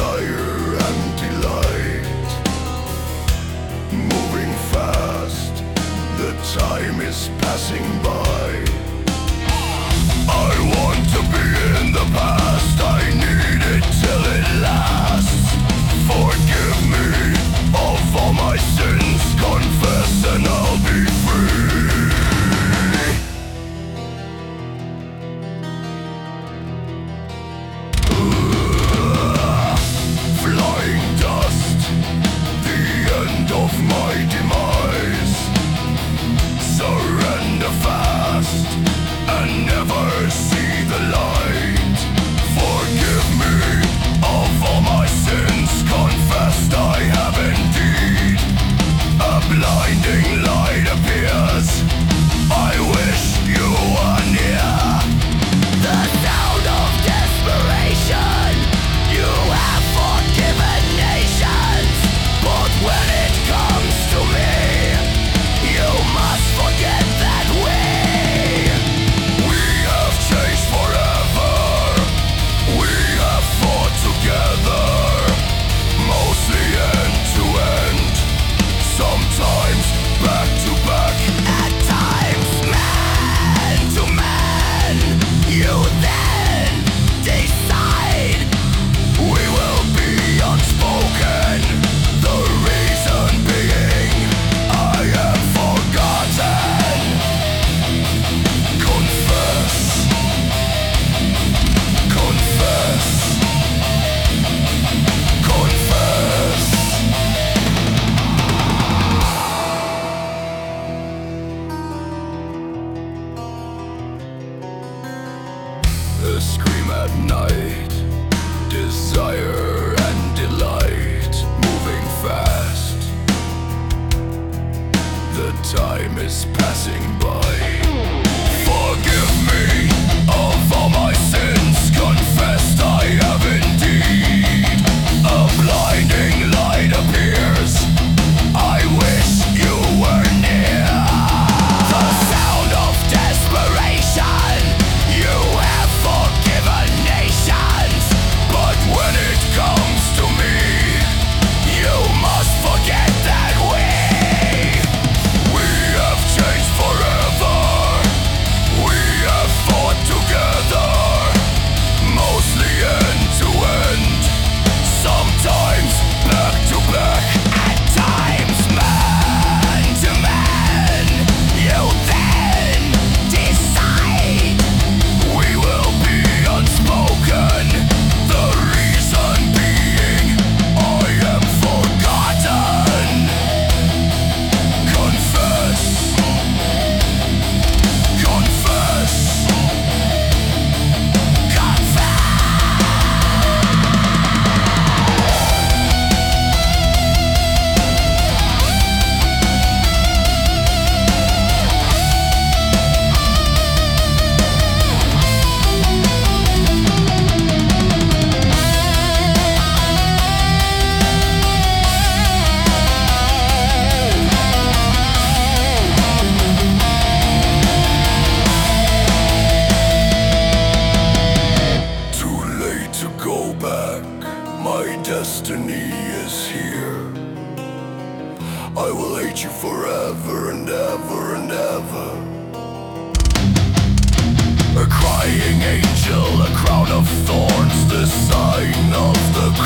desire and delight, moving fast, the time is passing by. I want to be in the past, I need it till it lasts. Forgive me of all my sins, confess and I'll be free. Flying dust, the end of my demise. Surrender fast and never see the light. Forgive me of all my sins, confessed I have indeed. A blinding light appears, I wish you were near. The sound of desperation, you have forgiven nations, but when it comes to me, you must forget that we have changed forever, we have fought together, mostly end to end, sometimes back to back, at times man to man. You then decide we will be unspoken, the reason being I am forgotten. Confess, confess, confess. A scream at night, desire and delight, moving fast, the time is passing by. Forgive me of all my sins, confessed I have indeed. A blinding light appears, I wish you were near. The sound of desperation, you have forgiven nations, but when it comes to me, you must forget that we have changed forever, we have fought together, mostly end to end, sometimes back to back, at times man to man. You then decide we will be unspoken, the reason being I am forgotten. Confess, confess, confess. Too late to go back, my destiny is here. I will hate you forever and ever and ever. A crying angel, a crown of thorns, the sign of the